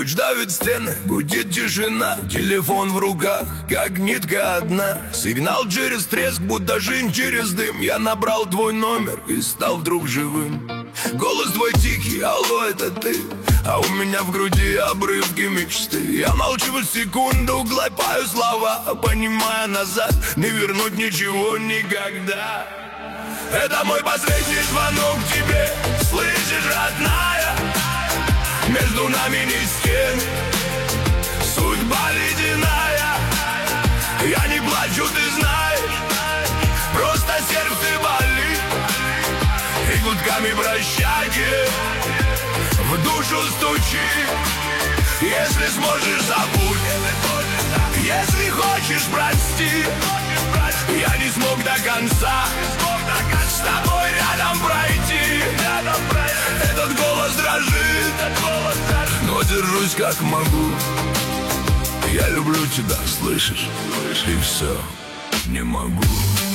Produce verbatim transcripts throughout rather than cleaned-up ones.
Ночь давит стены, гудит тишина, телефон в руках, как нитка одна. Сигнал через треск, будто жизнь через дым. Я набрал твой номер и стал вдруг живым. Голос твой тихий, алло, это ты. А у меня в груди обрывки мечты. Я молчу секунду, глотаю слова, понимая, назад не вернуть ничего никогда. Это мой последний звонок тебе, слышишь, родная? Между нами ни стен, судьба ледяная. Я не плачу, ты знаешь, просто сердце болит. И гудками прощайте в душу стучи. Если сможешь, забудь. Если хочешь, прости. Я не смог до конца с тобой рядом пройти. Этот голос дрожит, но держусь как могу. Я люблю тебя, слышишь? И все, не могу.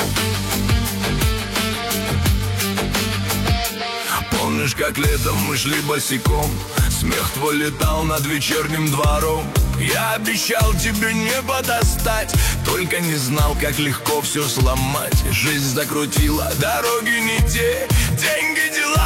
Помнишь, как летом мы шли босиком? Смех твой летал над вечерним двором. Я обещал тебе небо достать, только не знал, как легко все сломать. Жизнь закрутила, дороги не те, деньги, дела